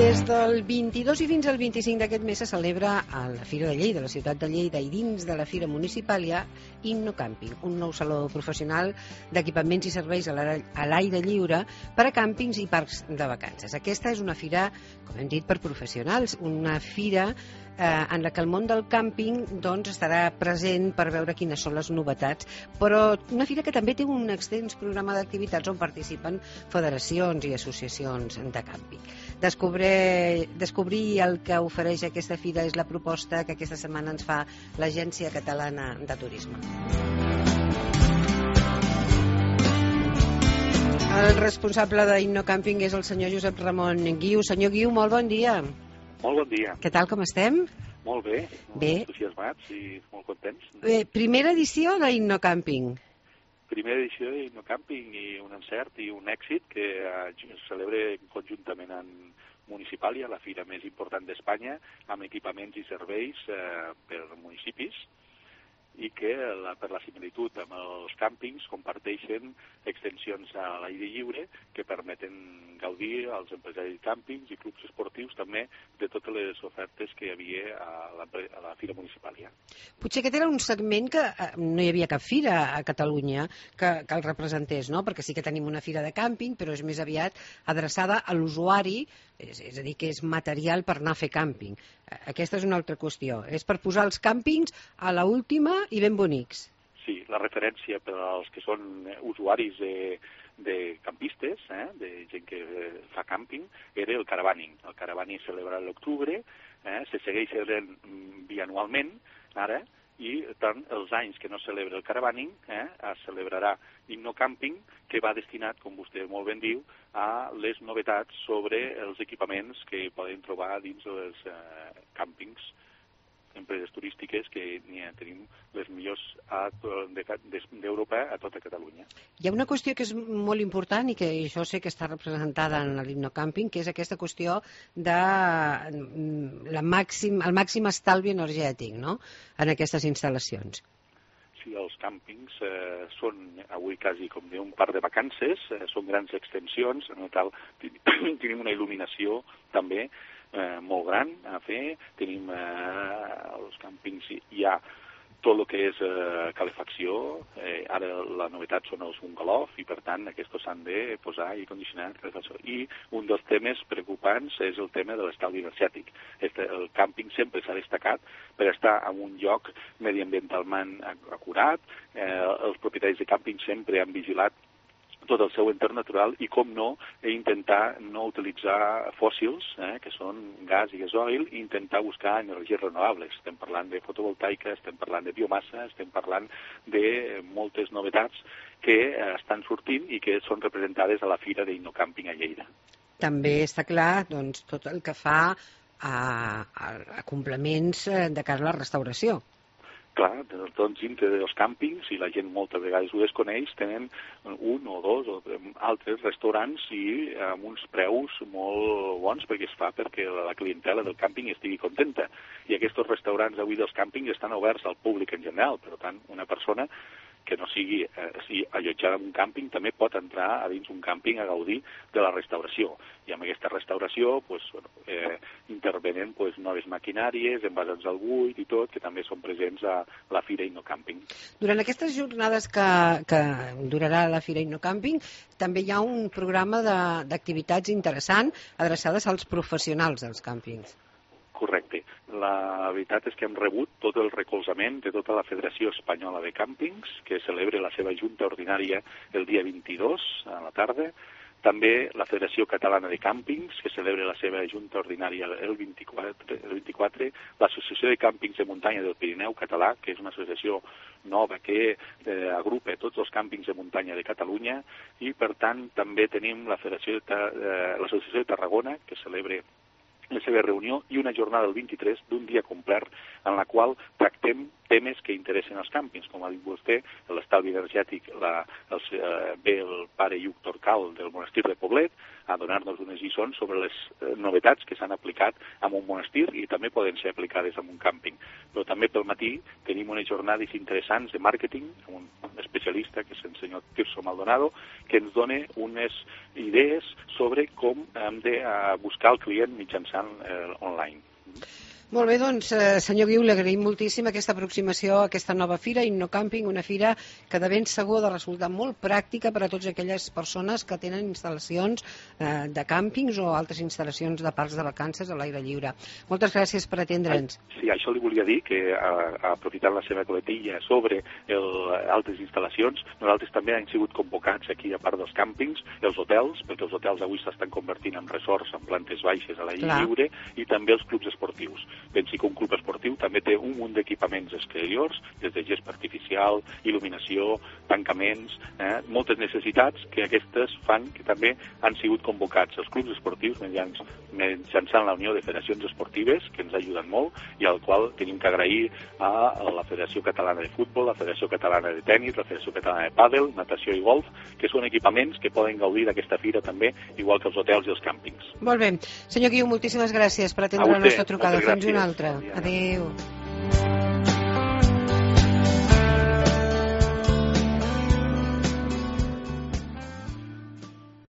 Des del 22 i fins al 25 d'aquest mes se celebra a la Fira de Lleida, a la ciutat de Lleida, i dins de la Fira Municipal hi ha InnoCamping, un nou saló professional d'equipaments i serveis a l'aire lliure per a càmpings i parcs de vacances. Aquesta és una fira, com hem dit, per professionals, una fira en la que el món del càmping estarà present per veure quines són les novetats, però una fira que també té un extens programa d'activitats on participen federacions i associacions de càmping. Descobrir el que ofereix aquesta fira és la proposta que aquesta setmana ens fa l'Agència Catalana de Turisme. El responsable d'InnoCamping és el senyor Josep Ramon Guiu. Senyor Guiu, molt bon dia. Molt bon dia. Què tal, com estem? Molt bé, molt entusiasmats i molt contents. Primera edició d'InnoCamping. Primera edició d'InnoCamping i un encert i un èxit que es celebra conjuntament en Municipàlia, la fira més important d'Espanya, amb equipaments i serveis per municipis, i que per la similitud amb els càmpings comparteixen extensions a l'aire lliure que permeten gaudir als empresaris de càmpings i clubs esportius també de totes les ofertes que hi havia a la Fira Municipàlia. Potser aquest era un segment que no hi havia cap fira a Catalunya que el representés, no? Perquè sí que tenim una fira de càmping, però és més aviat adreçada a l'usuari, és a dir, que és material per anar a fer càmping. Aquesta és una altra qüestió. És per posar els càmpings a l'última i ben bonics. Sí, la referència per als que són usuaris de campistes, de gent que fa càmping, era el caravaning. El caravaning es celebra a l'octubre, se segueix celebrant bianualment, ara, i tant els anys que no es celebra el caravaning es celebrarà InnoCamping, que va destinat, com vostè molt ben diu, a les novetats sobre els equipaments que poden trobar dins dels càmpings, empreses turístiques, que tenim les millors d'Europa a tota Catalunya. Hi ha una qüestió que és molt important i que això sé que està representada en l'InnoCamping, que és aquesta qüestió de el màxim estalvi energètic, no?, en aquestes instal·lacions. Sí, els càmpings són avui quasi com un parc de vacances, són grans extensions, en el qual tenim una il·luminació també molt gran a fer, tenim els càmpings, hi ha tot el que és calefacció, ara la novetat són els bungalows i per tant aquests s'han de posar i condicionar calefacció. I un dels temes preocupants és el tema de l'estalvi energètic. El càmping sempre s'ha destacat per estar en un lloc mediambientalment acurat, els propietaris de càmping sempre han vigilat tot el seu entorn natural i, com no, intentar no utilitzar fòssils, que són gas i gasoil, i intentar buscar energies renovables. Estem parlant de fotovoltaica, estem parlant de biomassa, estem parlant de moltes novetats que estan sortint i que són representades a la Fira d'InnoCamping a Lleida. També està clar tot el que fa a complements de cara a la restauració. Clar, doncs dintre dels càmpings, i la gent moltes vegades ho desconeix, tenen un o dos o altres restaurants i amb uns preus molt bons perquè es fa perquè la clientela del càmping estigui contenta. I aquests restaurants avui dels càmpings estan oberts al públic en general, per tant, una persona que no sigui allotjada en un càmping també pot entrar a dins un càmping a gaudir de la restauració. I amb aquesta restauració intervenen noves maquinàries, envasats al buit i tot, que també són presents a la Fira InnoCamping. Durant aquestes jornades que durarà la Fira InnoCamping, també hi ha un programa d'activitats interessant adreçades als professionals dels càmpings. Correcte. La veritat és que hem rebut tot el recolzament de tota la Federació Espanyola de Càmpings, que celebra la seva junta ordinària el dia 22 a la tarda. També la Federació Catalana de Càmpings, que celebra la seva junta ordinària el 24. L'Associació de Càmpings de Muntanya del Pirineu Català, que és una associació nova que agrupa tots els càmpings de muntanya de Catalunya, i per tant també tenim l'Associació de Tarragona, que celebra la seva reunió, i una jornada del 23 d'un dia complet en la qual tractem temes que interessen als càmpings. Com ha dit vostè, l'estalvi energètic ve el pare Lluc Torcal del monestir de Poblet a donar-nos unes lliçons sobre les novetats que s'han aplicat en un monestir i també poden ser aplicades en un càmping. Però també pel matí tenim unes jornades interessants de màrqueting amb un especialista, que és el senyor Tirso Maldonado, que ens dona unes idees sobre com hem de buscar el client mitjançant online. Molt bé, doncs, senyor Guiu, li agraïm moltíssim aquesta aproximació a aquesta nova fira, InnoCamping, una fira que de ben segur ha de resultar molt pràctica per a totes aquelles persones que tenen instal·lacions de càmpings o altres instal·lacions de parcs de vacances a l'aire lliure. Moltes gràcies per atendre'ns. Sí, això li volia dir, que aprofitant la seva coletilla sobre altres instal·lacions, nosaltres també hem sigut convocats aquí, a part dels càmpings, els hotels, perquè els hotels avui s'estan convertint en resorts, en plantes baixes a l'aire lliure, i també els clubs esportius. Pensi que un club esportiu també té un munt d'equipaments exteriors, des de gespa artificial, il·luminació, tancaments, moltes necessitats que aquestes fan que també han sigut convocats els clubs esportius mitjançant la Unió de Federacions Esportives, que ens ajuden molt, i al qual tenim que agrair a la Federació Catalana de Futbol, la Federació Catalana de Tenis, la Federació Catalana de Pàdel, Natació i Golf, que són equipaments que poden gaudir d'aquesta fira també, igual que els hotels i els càmpings. Molt bé. Senyor Guiu, moltíssimes gràcies per atendre la nostra trucada. Fins una altra. Adéu.